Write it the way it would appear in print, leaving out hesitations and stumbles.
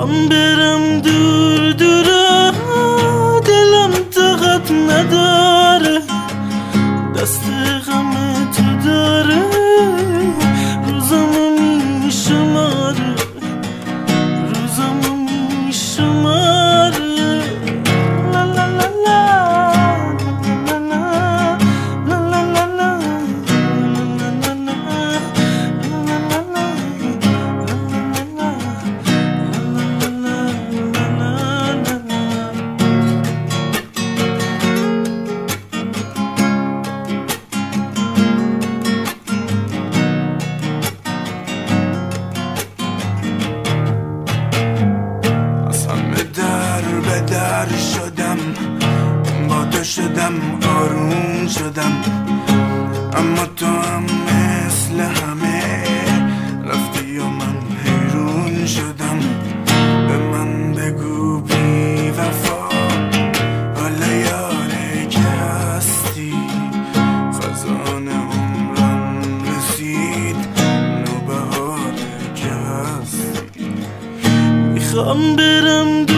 میخوام برم دور دورا، دلم طاقت نداره، دست غم تو داره، روزامو میشماره، روزامو میشماره. لا لا لا لا لا لا لا لا به در شدم، با تو شدم آروم شدم، اما تو هم مثل همه رفتی و من حیرون شدم. به من بگو بی وفا حالا یاره که هستی، خزان عمرم رسید نوبهاره که هستی. میخوام برم